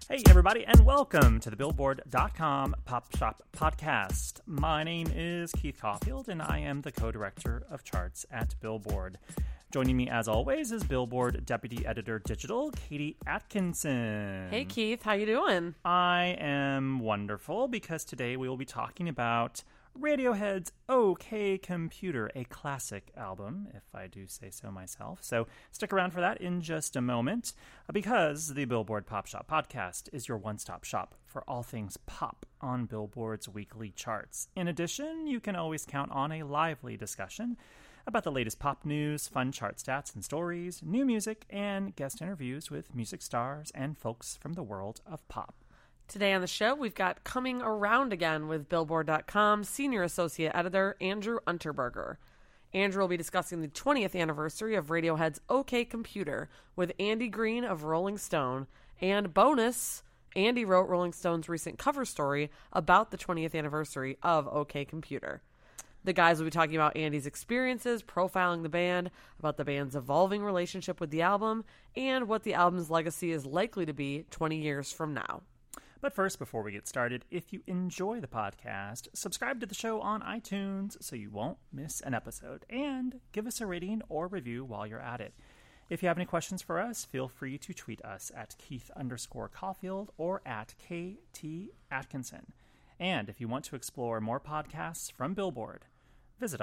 Hey, everybody, and welcome to the Billboard.com Pop Shop Podcast. My name is Keith Caulfield, and I am the co-director of charts at Billboard. Joining me, as always, is Billboard Deputy Editor Digital, Katie Atkinson. Hey, Keith. How you doing? I am wonderful, because today we will be talking about Radiohead's OK Computer, a classic album, if I do say so myself. So stick around for that in just a moment, because the Billboard Pop Shop Podcast is your one-stop shop for all things pop on Billboard's weekly charts. In addition, you can always count on a lively discussion about the latest pop news, fun chart stats and stories, new music, and guest interviews with music stars and folks from the world of pop. Today on the show, we've got Coming Around Again with Billboard.com Senior Associate Editor Andrew Unterberger. Andrew will be discussing the 20th anniversary of Radiohead's OK Computer with Andy Green of Rolling Stone. And bonus, Andy wrote Rolling Stone's recent cover story about the 20th anniversary of OK Computer. The guys will be talking about Andy's experiences, profiling the band, about the band's evolving relationship with the album, and what the album's legacy is likely to be 20 years from now. But first, before we get started, if you enjoy the podcast, subscribe to the show on iTunes so you won't miss an episode, and give us a rating or review while you're at it. If you have any questions for us, feel free to tweet us at Keith_Caulfield or at KT Atkinson. And if you want to explore more podcasts from Billboard, visit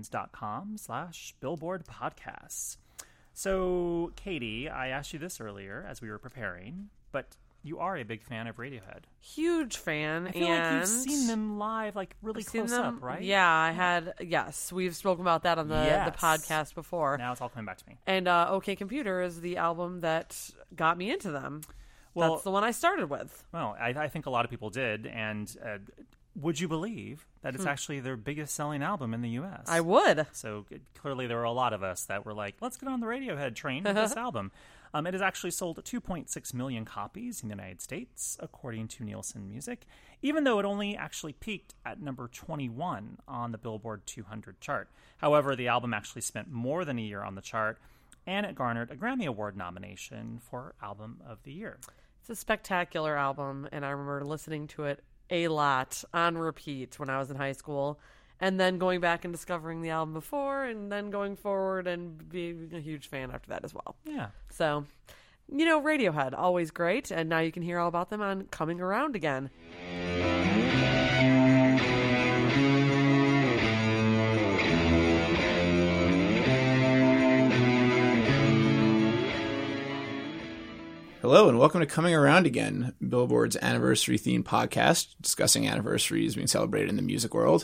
itunes.com/Billboard Podcasts. So, Katie, I asked you this earlier as we were preparing, but you are a big fan of Radiohead. Huge fan. I feel like you've seen them live, like, really close up, right? Yeah, yes. We've spoken about that on the podcast before. Now it's all coming back to me. And OK Computer is the album that got me into them. Well, that's the one I started with. Well, I think a lot of people did, and would you believe that it's actually their biggest selling album in the U.S.? I would. So clearly there were a lot of us that were like, let's get on the Radiohead train with this album. It has actually sold 2.6 million copies in the United States, according to Nielsen Music, even though it only actually peaked at number 21 on the Billboard 200 chart. However, the album actually spent more than a year on the chart, and it garnered a Grammy Award nomination for Album of the Year. It's a spectacular album, and I remember listening to it a lot on repeat when I was in high school, and then going back and discovering the album before, and then going forward and being a huge fan after that as well. Yeah. So, Radiohead, always great, and now you can hear all about them on Coming Around Again. Hello and welcome to Coming Around Again, Billboard's anniversary-themed podcast discussing anniversaries being celebrated in the music world.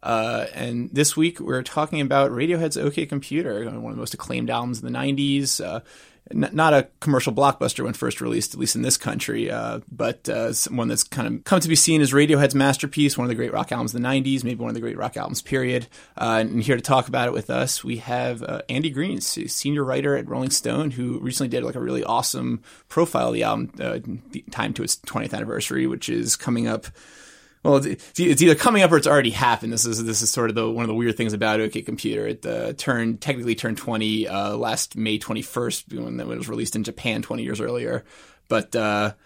And this week we're talking about Radiohead's OK Computer, one of the most acclaimed albums in the 90s. Not a commercial blockbuster when first released, at least in this country, but one that's kind of come to be seen as Radiohead's masterpiece, one of the great rock albums of the 90s, maybe one of the great rock albums, period. And here to talk about it with us, we have Andy Green, senior writer at Rolling Stone, who recently did like a really awesome profile of the album, timed to its 20th anniversary, which is coming up. Well, it's either coming up or it's already happened. This is sort of one of the weird things about OK Computer. It technically turned 20 last May 21st when it was released in Japan 20 years earlier. But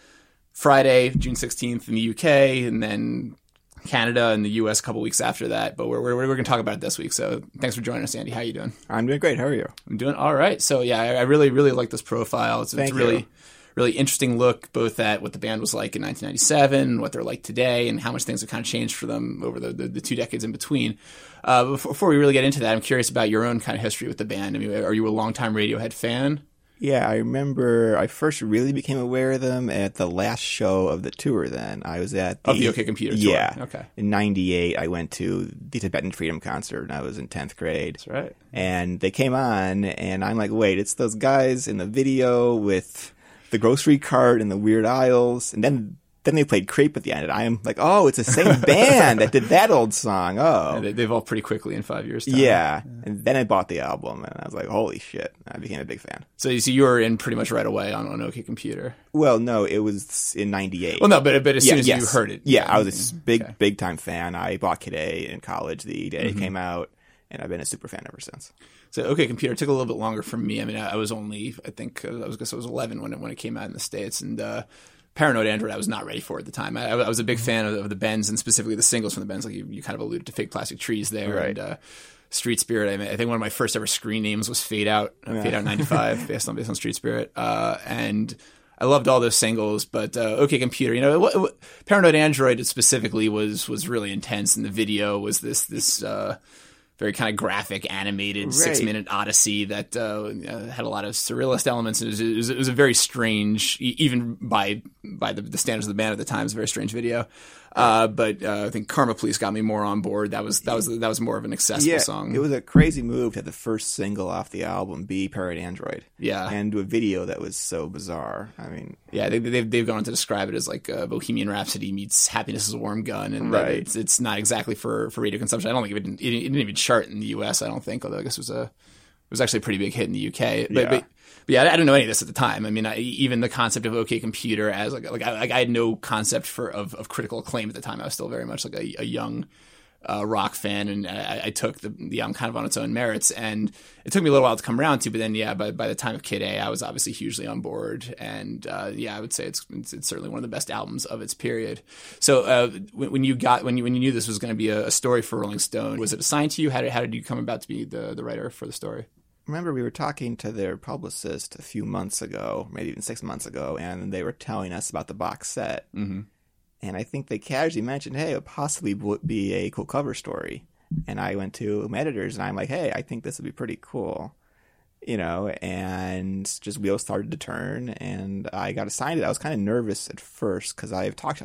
Friday, June 16th in the UK, and then Canada and the US a couple weeks after that. But we're going to talk about it this week. So thanks for joining us, Andy. How you doing? I'm doing great. How are you? I'm doing all right. So yeah, I really, really like this profile. It's really interesting look both at what the band was like in 1997, what they're like today, and how much things have kind of changed for them over the 2 decades in between. Before we really get into that, I'm curious about your own kind of history with the band. I mean, are you a longtime Radiohead fan? Yeah, I remember I first really became aware of them at the last show of the tour then. I was at the OK Computer tour. Yeah. Okay. In 98, I went to the Tibetan Freedom concert, and I was in 10th grade. That's right. And they came on, and I'm like, wait, it's those guys in the video with the grocery cart and the weird aisles, and then they played Creep at the end, and I'm like, oh, it's the same band that did that old song. Oh. Yeah, they evolved pretty quickly in 5 years' time. Yeah, and then I bought the album, and I was like, holy shit, I became a big fan. So you were in pretty much right away on OK Computer. Well, no, it was in 98. Well, no, but as soon as you heard it. Yeah, I was a big-time fan. I bought Kid A in college the day it came out, and I've been a super fan ever since. So OK Computer took a little bit longer for me. I mean, I was only, I guess I was 11 when it came out in the States, and Paranoid Android I was not ready for at the time. I was a big fan of the Bends, and specifically the singles from the Bends, like you kind of alluded to Fake Plastic Trees there. Right. And Street Spirit, I think one of my first ever screen names was Fade Out, Fade Out 95, based on Street Spirit. And I loved all those singles, but OK Computer, you know, Paranoid Android specifically was really intense, and the video was this very kind of graphic, animated 6-minute odyssey that had a lot of surrealist elements. It was a very strange, even by the standards of the band at the time, it was a very strange video. But I think Karma Police got me more on board. That was more of an accessible song. It was a crazy move to have the first single off the album be Paranoid Android. Yeah, and do a video that was so bizarre. I mean, yeah, they've gone on to describe it as like Bohemian Rhapsody meets Happiness is a Warm Gun, and it's not exactly for radio consumption. I don't think it didn't even chart in the U.S. I don't think, although I guess it was actually a pretty big hit in the U.K. But yeah, I didn't know any of this at the time. I mean, even the concept of OK Computer as I had no concept of critical acclaim at the time. I was still very much like a young rock fan, and I took the album kind of on its own merits. And it took me a little while to come around to, but then by the time of Kid A, I was obviously hugely on board. And I would say it's certainly one of the best albums of its period. So when you knew this was going to be a story for Rolling Stone, was it assigned to you? How did you come about to be the writer for the story? Remember, we were talking to their publicist a few months ago, maybe even 6 months ago, and they were telling us about the box set. Mm-hmm. And I think they casually mentioned, hey, it possibly would be a cool cover story. And I went to my editors, and I'm like, hey, I think this would be pretty cool. You know, and just wheels started to turn, and I got assigned it. I was kind of nervous at first because I've talked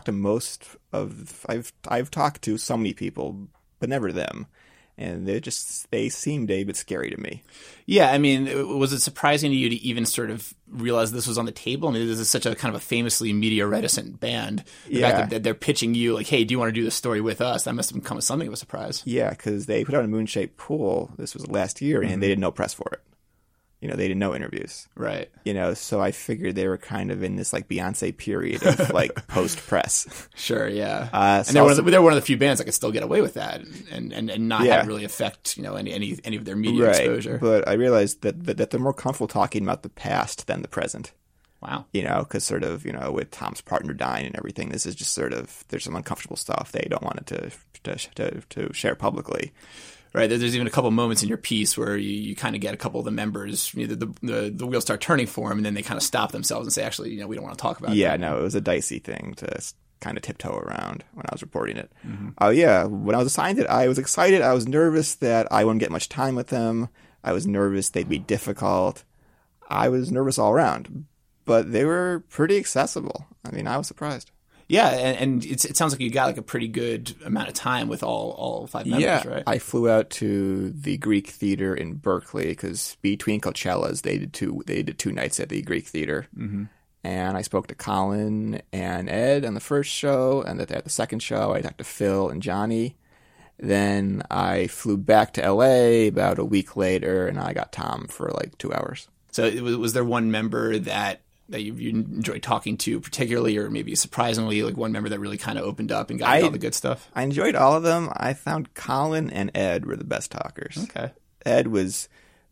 to so many people, but never them. And they seemed a bit scary to me. Yeah, I mean, was it surprising to you to even sort of realize this was on the table? I mean, this is such a kind of a famously media reticent band. The fact that they're pitching you like, hey, do you want to do this story with us? That must have become something of a surprise. Yeah, because they put out a Moonshaped Pool. This was last year, and they did no press for it. You know, they did no interviews. Right. You know, so I figured they were kind of in this like Beyonce period of like post press. Sure, yeah. And they're one of the few bands that could still get away with that and not have it really affect, you know, any of their media exposure. But I realized that they're more comfortable talking about the past than the present. Wow. You know, because sort of, you know, with Tom's partner dying and everything, this is just sort of, there's some uncomfortable stuff they don't want it to share publicly. Right, there's even a couple moments in your piece where you kind of get a couple of the members, you know, the wheels start turning for them, and then they kind of stop themselves and say, actually, you know, we don't want to talk about it. Yeah, no, it was a dicey thing to kind of tiptoe around when I was reporting it. Oh, yeah, when I was assigned it, I was excited. I was nervous that I wouldn't get much time with them. I was nervous they'd be difficult. I was nervous all around, but they were pretty accessible. I mean, I was surprised. Yeah, and it sounds like you got like a pretty good amount of time with all 5 members, right? I flew out to the Greek Theater in Berkeley because between Coachellas, they did two nights at the Greek Theater. Mm-hmm. And I spoke to Colin and Ed on the first show, and at the second show, I talked to Phil and Johnny. Then I flew back to LA about a week later, and I got Tom for like 2 hours. So was there one member that you enjoyed talking to particularly, or maybe surprisingly, like one member that really kind of opened up and got all the good stuff? I enjoyed all of them. I found Colin and Ed were the best talkers. Okay. Ed was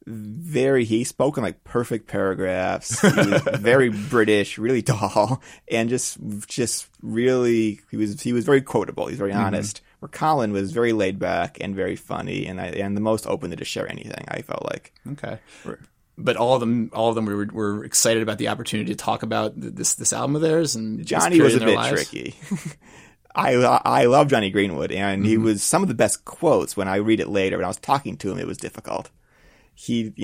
he spoke in like perfect paragraphs. He was very British, really tall, and just really, he was very quotable. He's very honest. Where Colin was very laid back and very funny, and the most open to just share anything, I felt like. Okay. But all of them were excited about the opportunity to talk about this album of theirs. And Johnny was a bit tricky. I love Johnny Greenwood, and he was some of the best quotes. When I read it later, when I was talking to him, it was difficult. He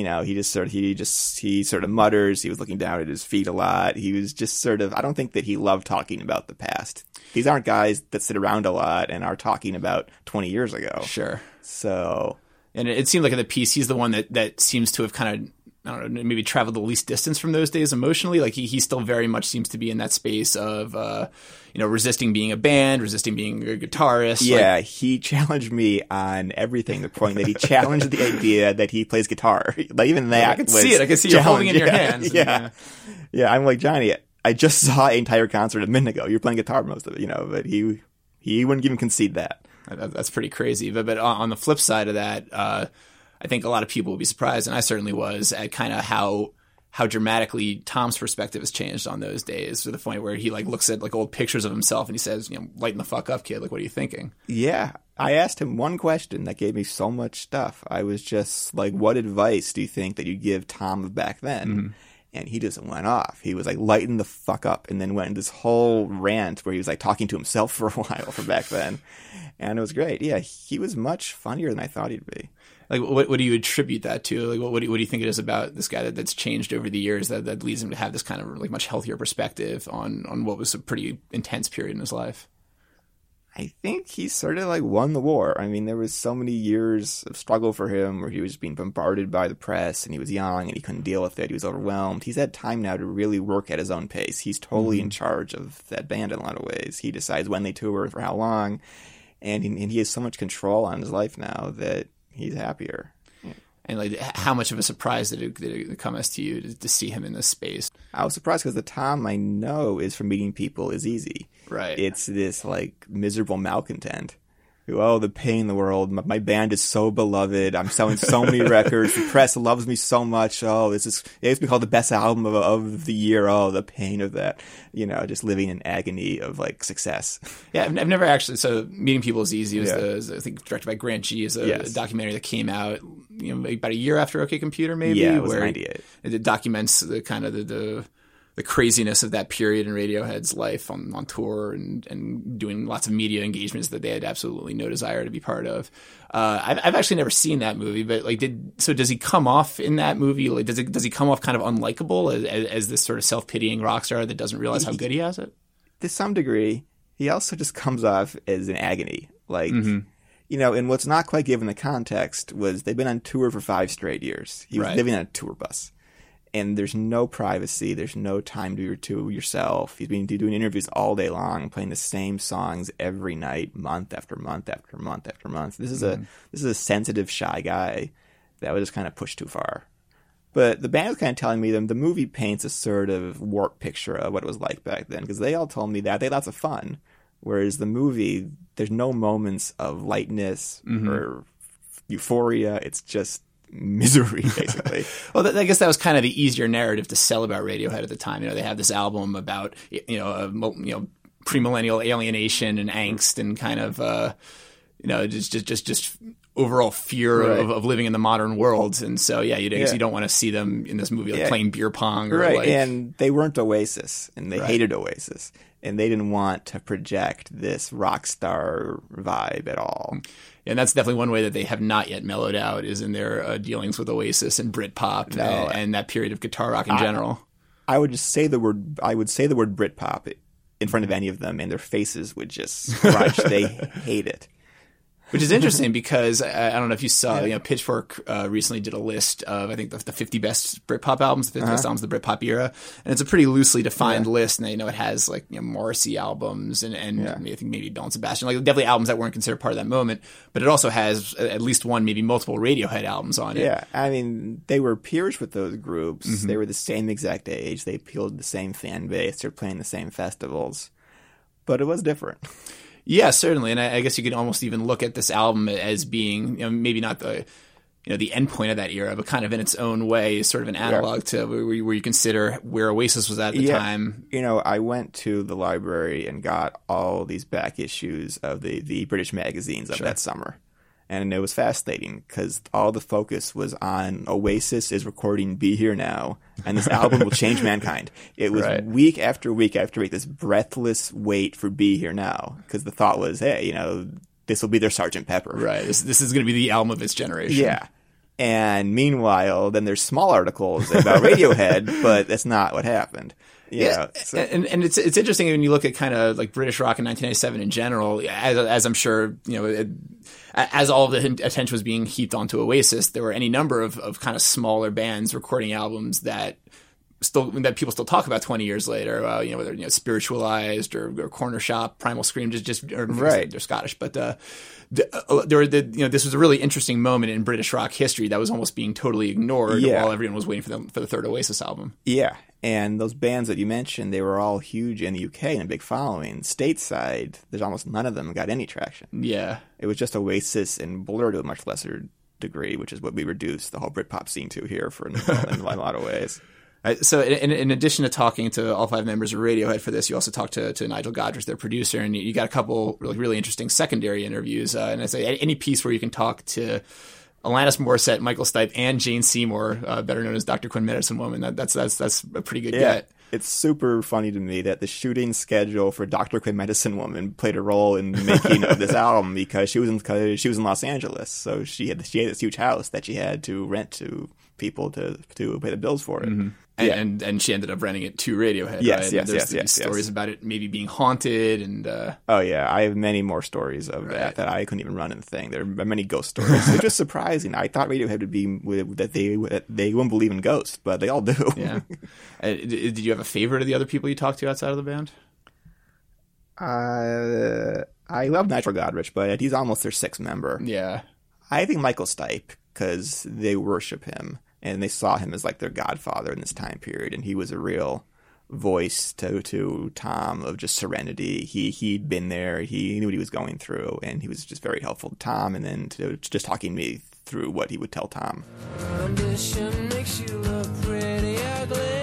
sort of mutters. He was looking down at his feet a lot. He was just sort of, I don't think that he loved talking about the past. These aren't guys that sit around a lot and are talking about 20 years ago. Sure. So, and it seemed like in the piece, he's the one that seems to have kind of, I don't know, maybe traveled the least distance from those days emotionally. Like he still very much seems to be in that space of, resisting being a band, resisting being a guitarist. Yeah, he challenged me on everything. The point that he challenged the idea that he plays guitar. Like even that, I can see it. I can see you holding it in your hands. Yeah. I'm like, Johnny, I just saw an entire concert a minute ago. You're playing guitar most of it, but he wouldn't even concede that. That's pretty crazy. But on the flip side of that, I think a lot of people will be surprised, and I certainly was, at kind of how how dramatically Tom's perspective has changed on those days, to the point where he like looks at like old pictures of himself and he says, lighten the fuck up, kid. Like, what are you thinking? Yeah. I asked him one question that gave me so much stuff. I was just like, what advice do you think that you'd give Tom back then? Mm-hmm. And he just went off. He was like, lighten the fuck up, and then went into this whole rant where he was like talking to himself for a while from back then. And it was great. Yeah, he was much funnier than I thought he'd be. Like, what do you attribute that to? Like, what do you think it is about this guy that's changed over the years that leads him to have this kind of like much healthier perspective on what was a pretty intense period in his life? I think he sort of like won the war. I mean, there was so many years of struggle for him where he was being bombarded by the press and he was young and he couldn't deal with it. He was overwhelmed. He's had time now to really work at his own pace. He's totally in charge of that band in a lot of ways. He decides when they tour, for how long, and he has so much control on his life now that he's happier. And like, how much of a surprise did it come as to you to see him in this space? I was surprised because the Tom I know is from meeting people is easy. Right. It's this like miserable malcontent who, oh, the pain in the world. My band is so beloved. I'm selling so many records. The press loves me so much. Oh, it's been called the best album of the year. Oh, the pain of that. Just living in agony of like success. Yeah, I've never actually. So Meeting People is Easy was I think directed by Grant G. Is a documentary that came out about a year after OK Computer, maybe. Yeah, it was 98. It documents the kind of the craziness of that period in Radiohead's life on tour and doing lots of media engagements that they had absolutely no desire to be part of. I've actually never seen that movie, but like, does he come off in that movie? Like, does he come off kind of unlikable as this sort of self-pitying rock star that doesn't realize how good he has it? To some degree, he also just comes off as an agony. Like, and what's not quite given the context was they've been on tour for 5 straight years. He was living on a tour bus. And there's no privacy. There's no time to yourself. He's been doing interviews all day long, playing the same songs every night, month after month after month after month. This is a sensitive, shy guy that was just kind of pushed too far. But the band was kind of telling me the movie paints a sort of warped picture of what it was like back then, because they all told me that they had lots of fun, whereas the movie, there's no moments of lightness or euphoria. It's just misery, basically. Well, I guess that was kind of the easier narrative to sell about Radiohead at the time. They have this album about premillennial alienation and angst and kind of just overall fear of living in the modern world. And so I guess you don't want to see them in this movie like playing beer pong or and they weren't Oasis, and they hated Oasis, and they didn't want to project this rock star vibe at all. And that's definitely one way that they have not yet mellowed out, is in their dealings with Oasis and Britpop and that period of guitar rock in general. I would say the word Britpop in front of any of them, and their faces would just scrunch. They hate it. Which is interesting because I don't know if you saw, Pitchfork recently did a list of, I think, the 50 best Britpop albums, the 50 best albums of the Britpop era. And it's a pretty loosely defined list. And, it has like Morrissey albums and I think maybe Belle and Sebastian, like definitely albums that weren't considered part of that moment. But it also has at least one, maybe multiple Radiohead albums on it. Yeah. I mean, they were peers with those groups. They were the same exact age. They appealed to the same fan base. They're playing the same festivals. But it was different. Yeah, certainly, and I guess you could almost even look at this album as being, maybe not the, the end point of that era, but kind of in its own way, sort of an analog to where you consider where Oasis was at the time. I went to the library and got all these back issues of the British magazines of that summer. And it was fascinating because all the focus was on Oasis is recording Be Here Now, and this album will change mankind. It was week after week after week, this breathless wait for Be Here Now, because the thought was, hey, this will be their Sgt. Pepper. Right. This is going to be the album of its generation. Yeah. And meanwhile, then there's small articles about Radiohead, but that's not what happened. And it's interesting when you look at kind of like British rock in 1997 in general, as I'm sure, as all of the attention was being heaped onto Oasis, there were any number of kind of smaller bands recording albums that people still talk about 20 years later, whether Spiritualized or Corner Shop, Primal Scream, they're Scottish, but this was a really interesting moment in British rock history that was almost being totally ignored while everyone was waiting for the third Oasis album. Yeah, and those bands that you mentioned, they were all huge in the UK and a big following. Stateside, there's almost none of them got any traction. Yeah, it was just Oasis and Blur to a much lesser degree, which is what we reduced the whole Britpop scene to here in a lot of ways. So in addition to talking to all 5 members of Radiohead for this, you also talked to Nigel Godrich, their producer, and you got a couple really interesting secondary interviews. And I say any piece where you can talk to Alanis Morissette, Michael Stipe, and Jane Seymour, better known as Dr. Quinn Medicine Woman. That's a pretty good get. It's super funny to me that the shooting schedule for Dr. Quinn Medicine Woman played a role in the making of this album because she was in Los Angeles, so she had this huge house that she had to rent to people to pay the bills for it. Mm-hmm. And she ended up renting it to Radiohead. Yes, right? yes. Stories about it maybe being haunted and. Oh yeah, I have many more stories of that I couldn't even run in the thing. There are many ghost stories, which is surprising. I thought Radiohead would be that they wouldn't believe in ghosts, but they all do. Yeah. Did you have a favorite of the other people you talked to outside of the band? I love Nigel Godrich, but he's almost their 6th member. Yeah. I think Michael Stipe, because they worship him. And they saw him as like their godfather in this time period, and he was a real voice to Tom of just serenity. He'd been there, he knew what he was going through, and he was just very helpful to Tom. And then to just talking me through what he would tell Tom. Ambition makes you look pretty ugly.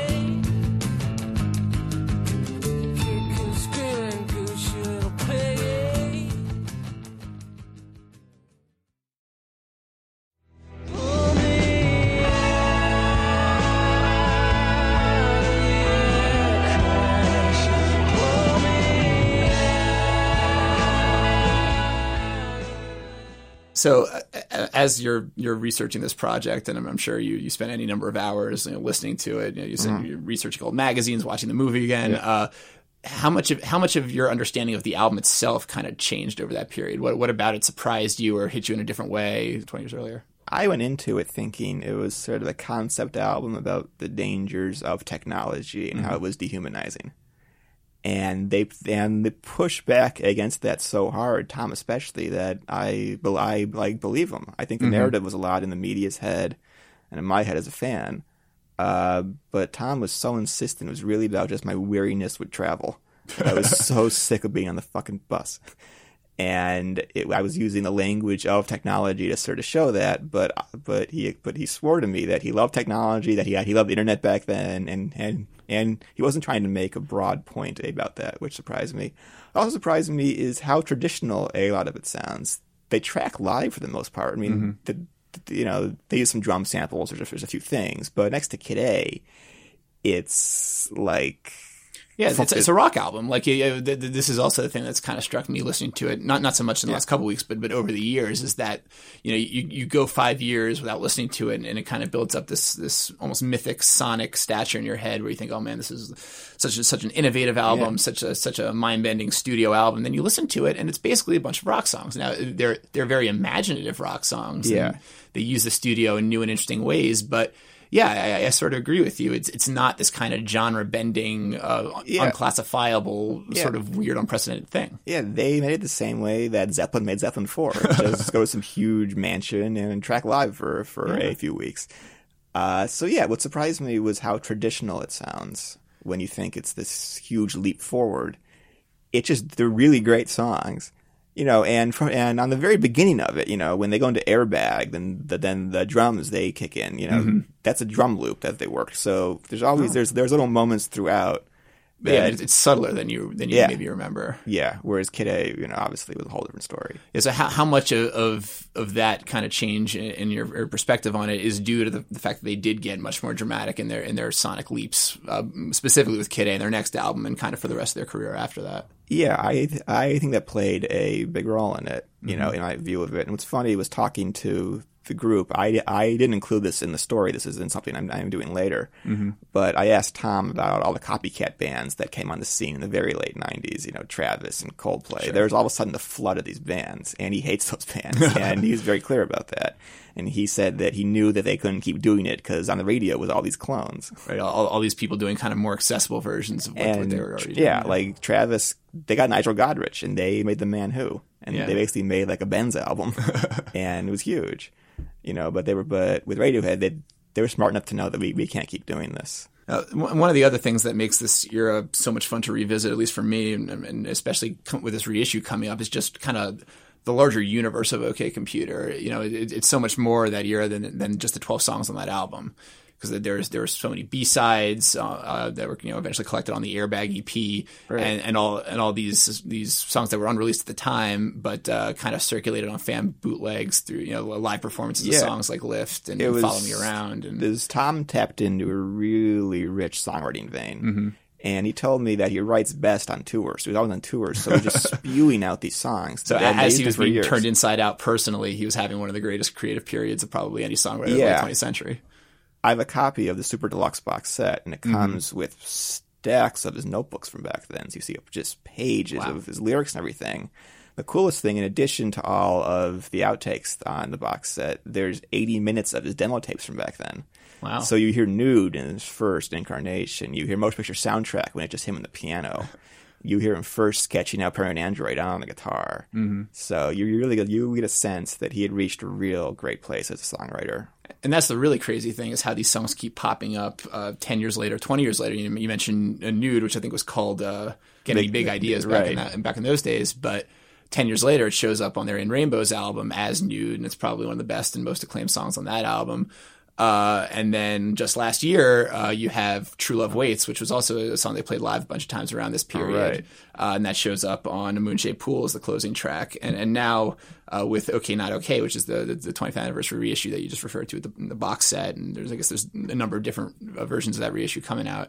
So as you're researching this project, and I'm sure you spent any number of hours listening to it, you said you're researching old magazines, watching the movie again. Yeah. How much of your understanding of the album itself kind of changed over that period? What about it surprised you or hit you in a different way 20 years earlier? I went into it thinking it was sort of a concept album about the dangers of technology and how it was dehumanizing. And they push back against that so hard, Tom especially, that I believe him. I think the narrative was a lot in the media's head and in my head as a fan. But Tom was so insistent. It was really about just my weariness with travel. I was so sick of being on the fucking bus. And I was using the language of technology to sort of show that, but he swore to me that he loved technology, that he loved the internet back then, and he wasn't trying to make a broad point about that, which surprised me. Also surprised me is how traditional a lot of it sounds. They track live for the most part. I mean, they use some drum samples. There's a few things, but next to Kid A, it's like. Yeah, it's a rock album. Like this is also the thing that's kind of struck me listening to it. Not so much in the last couple of weeks, but over the years, is that you go 5 years without listening to it, and it kind of builds up this almost mythic sonic stature in your head, where you think, oh man, this is such an innovative album, such a mind bending studio album. Then you listen to it, and it's basically a bunch of rock songs. Now they're very imaginative rock songs. Yeah, and they use the studio in new and interesting ways, but. Yeah, I sort of agree with you. It's not this kind of genre-bending, unclassifiable, sort of weird, unprecedented thing. Yeah, they made it the same way that Zeppelin made Zeppelin 4. Just go to some huge mansion and track live for a few weeks. So what surprised me was how traditional it sounds when you think it's this huge leap forward. They're really great songs. And on the very beginning of it, when they go into Airbag, then the drums they kick in. That's a drum loop that they work. So there's always there's little moments throughout. Yeah, it's subtler than you maybe remember. Yeah, whereas Kid A, obviously was a whole different story. Yeah, so how much of that kind of change in your perspective on it is due to the fact that they did get much more dramatic in their sonic leaps, specifically with Kid A and their next album, and kind of for the rest of their career after that? Yeah, I think that played a big role in it, in my view of it. And what's funny was talking to the group. I didn't include this in the story. This is in something I'm doing later. But I asked Tom about all the copycat bands that came on the scene in the very late 90s, Travis and Coldplay. Sure. There's all of a sudden the flood of these bands, and he hates those bands. And he was very clear about that. And he said that he knew that they couldn't keep doing it because on the radio was all these clones. Right, all these people doing kind of more accessible versions of what they were already doing. Yeah, like Travis, they got Nigel Godrich, and they made The Man Who. And they basically made like a Benz album. And it was huge. But with Radiohead, they were smart enough to know that we can't keep doing this. One of the other things that makes this era so much fun to revisit, at least for me, and especially with this reissue coming up, is just kind of the larger universe of OK Computer. It's so much more that era than just the 12 songs on that album. because there were so many B-sides that were eventually collected on the Airbag EP, and all these songs that were unreleased at the time, but kind of circulated on fan bootlegs through live performances of songs like Lift and Follow Me Around. And Tom tapped into a really rich songwriting vein. And he told me that he writes best on tours. He was always on tours, so he was just spewing out these songs. So as he was being turned inside out personally, he was having one of the greatest creative periods of probably any songwriter of the 20th century. I have a copy of the Super Deluxe box set, and it comes with stacks of his notebooks from back then. So you see just pages of his lyrics and everything. The coolest thing, in addition to all of the outtakes on the box set, there's 80 minutes of his demo tapes from back then. Wow. So you hear Nude in his first incarnation. You hear Motion Picture Soundtrack when it's just him and the piano. You hear him first sketching out Paranoid Android on the guitar. So you get a sense that he had reached a real great place as a songwriter. And that's the really crazy thing, is how these songs keep popping up 10 years later, 20 years later. You mentioned Nude, which I think was called Getting Big Ideas back in those days. But 10 years later, it shows up on their In Rainbows album as Nude, and it's probably one of the best and most acclaimed songs on that album. And then just last year, you have True Love Waits, which was also a song they played live a bunch of times around this period. And that shows up on A Moonshaped Pool as the closing track. And now with OK Not OK, which is the 20th anniversary reissue that you just referred to in the box set. And there's a number of different versions of that reissue coming out.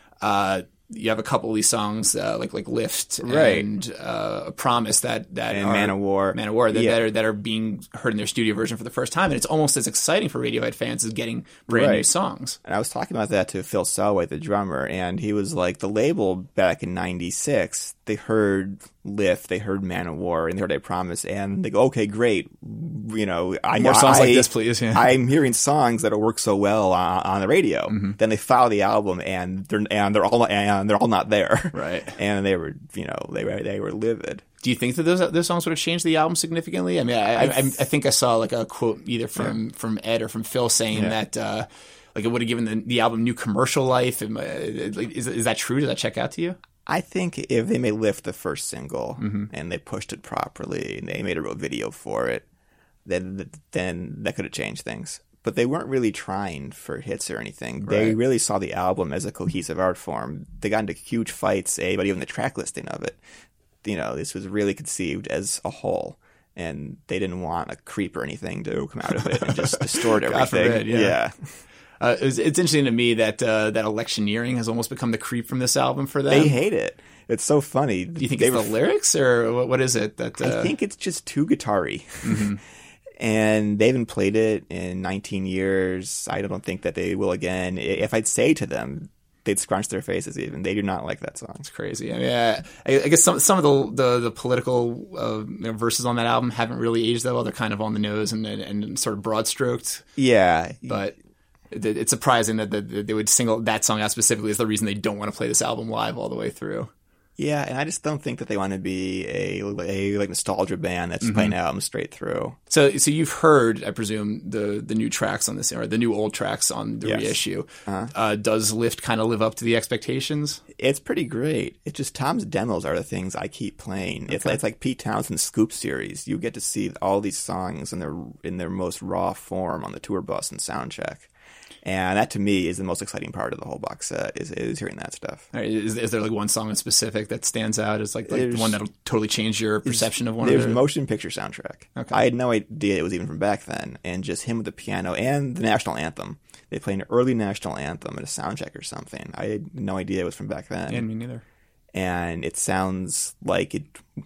You have a couple of these songs like Lift and A Promise that and are Man of War that are being heard in their studio version for the first time, and it's almost as exciting for Radiohead fans as getting brand new songs. And I was talking about that to Phil Selway, the drummer, and he was like, the label back in '96, they heard Lift, they heard Man of War, and they heard I Promise, and they go, okay, great, more songs like this, please. Yeah. I'm hearing songs that'll work so well on the radio. Then they file the album, and they're all not there, right? And they were livid. Do you think that those songs would have changed the album significantly? I mean, I think I saw like a quote either from Ed or from Phil saying that it would have given the album new commercial life. Is that true? Does that check out to you? I think if they made Lift the first single and they pushed it properly and they made a real video for it, then that could have changed things. But they weren't really trying for hits or anything. They really saw the album as a cohesive art form. They got into huge fights, but even the track listing of it, this was really conceived as a whole. And they didn't want a creep or anything to come out of it and just distort everything. God forbid, yeah. It's interesting to me that electioneering has almost become the creep from this album for them. They hate it. It's so funny. Do you think it's the lyrics, or what is it? I think it's just too guitar-y. And they haven't played it in 19 years. I don't think that they will again. If I'd say to them, they'd scrunch their faces even. They do not like that song. It's crazy. I mean, I guess some of the political verses on that album haven't really aged that well. They're kind of on the nose and sort of broad-stroked. Yeah. But it's surprising that they would single that song out specifically as the reason they don't want to play this album live all the way through. Yeah, and I just don't think that they want to be a nostalgia band that's playing albums straight through. So you've heard, I presume, the new tracks on this, or the new old tracks on the reissue. Does Lift kind of live up to the expectations? It's pretty great. It's just Tom's demos are the things I keep playing. Okay. It's like Pete Townshend's Scoop series. You get to see all these songs in their most raw form on the tour bus and soundcheck. And that, to me, is the most exciting part of the whole box set, is hearing that stuff. Right. Is there like one song in specific that stands out as like the one that'll totally change your perception of one of them? There's Motion Picture Soundtrack. Okay. I had no idea it was even from back then. And just him with the piano and the national anthem. They played an early national anthem at a soundcheck or something. I had no idea it was from back then. And me neither. And it sounds like it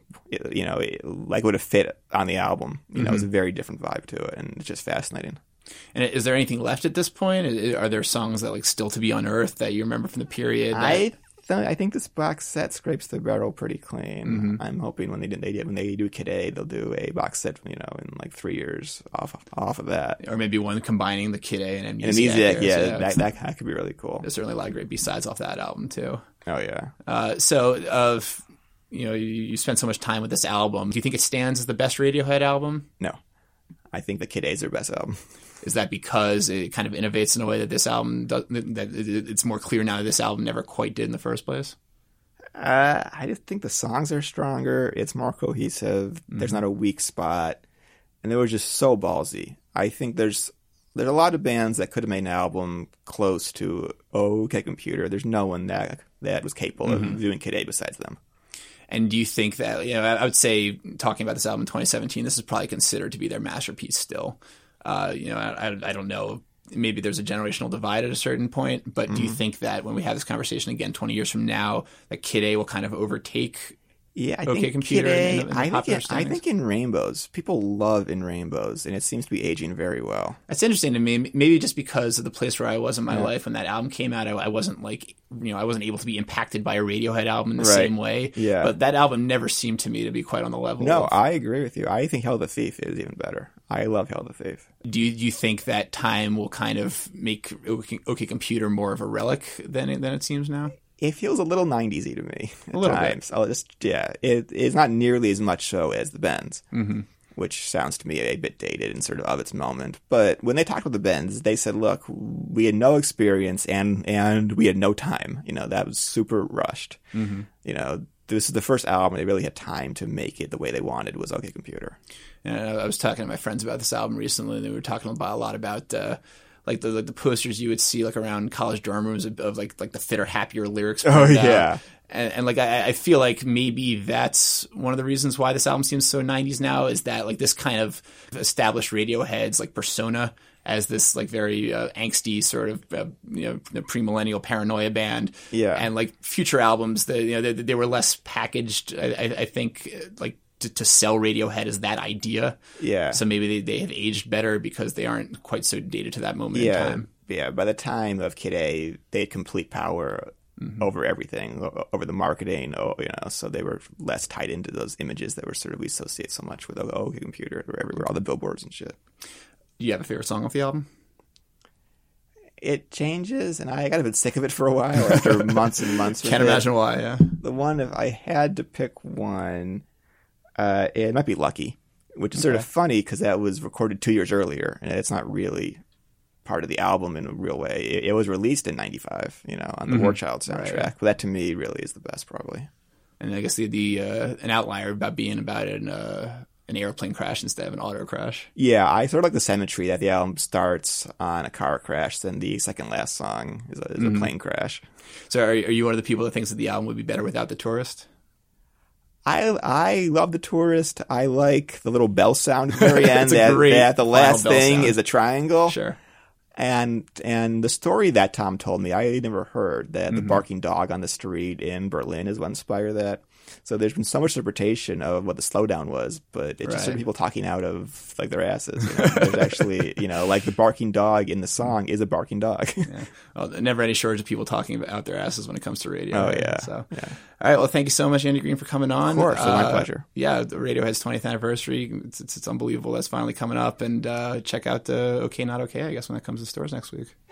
would have fit on the album. It was a very different vibe to it. And it's just fascinating. And is there anything left at this point? Are there songs that still to be unearthed that you remember from the period? I think this box set scrapes the barrel pretty clean. I'm hoping when they do Kid A, they'll do a box set, in like 3 years off of that, or maybe one combining the Kid A and Amnesiac. That could be really cool. There's certainly a lot of great B-sides off that album too. Oh yeah. You spent so much time with this album. Do you think it stands as the best Radiohead album? No, I think the Kid A is their best album. Is that because it kind of innovates in a way that this album does, that it's more clear now that this album never quite did in the first place? I just think the songs are stronger. It's more cohesive. There's not a weak spot. And they were just so ballsy. I think there's there's a lot of bands that could have made an album close to OK Computer. There's no one that was capable of doing Kid A besides them. And do you think that, I would say, talking about this album in 2017, this is probably considered to be their masterpiece still. I don't know. Maybe there's a generational divide at a certain point, but do you think that when we have this conversation again 20 years from now, that Kid A will kind of overtake I OK think Computer Kid A, I think in Rainbows. People love In Rainbows, and it seems to be aging very well. That's interesting to me. Maybe just because of the place where I was in my life when that album came out, I wasn't I wasn't able to be impacted by a Radiohead album in the same way. Yeah. But that album never seemed to me to be quite on the level. No, I agree with you. I think Hell the Thief is even better. I love Hell the Thief. Do you think that time will kind of make OK Computer more of a relic than it seems now? It feels a little 90s-y to me at little times. It's not nearly as much so as the Bends, which sounds to me a bit dated and sort of its moment. But when they talked with the Bends, they said, look, we had no experience and we had no time. That was super rushed. This is the first album they really had time to make it the way they wanted was OK Computer. I was talking to my friends about this album recently, and they were talking a lot about the posters you would see around college dorm rooms of the fitter, happier lyrics. Oh yeah, and I feel like maybe that's one of the reasons why this album seems so 90s now is that this kind of established Radiohead's persona as this very angsty sort of premillennial paranoia band. Yeah, and future albums they were less packaged. I think to sell Radiohead as that idea. Yeah. So maybe they have aged better because they aren't quite so dated to that moment in time. Yeah. By the time of Kid A, they had complete power over everything, over the marketing, so they were less tied into those images that we associate so much with OK Computer or everywhere, all the billboards and shit. Do you have a favorite song off the album? It changes, and I got a bit sick of it for a while after months and months. Can't imagine why, yeah. The one, if I had to pick one... it might be Lucky, which is sort of funny because that was recorded 2 years earlier, and it's not really part of the album in a real way. It was released in '95, on the War Child soundtrack. Right. But that to me really is the best, probably. And I guess the an outlier about being about an airplane crash instead of an auto crash. Yeah, I sort of like the symmetry that the album starts on a car crash, then the second last song is a plane crash. So are you one of the people that thinks that the album would be better without The Tourist? I love The Tourist. I like the little bell sound at the very end. that the last thing is a triangle. Sure. And the story that Tom told me, I never heard that the barking dog on the street in Berlin is what inspired that. So there's been so much interpretation of what the slowdown was, but it's just sort of people talking out of their asses. There's actually, the barking dog in the song is a barking dog. Yeah. Well, never any shortage of people talking out their asses when it comes to radio. Oh, right? yeah. So, all right. Well, thank you so much, Andy Green, for coming on. Of course. It was my pleasure. Yeah. The Radiohead's 20th anniversary. It's unbelievable. That's finally coming up. And check out OK Not OK, I guess, when that comes to stores next week.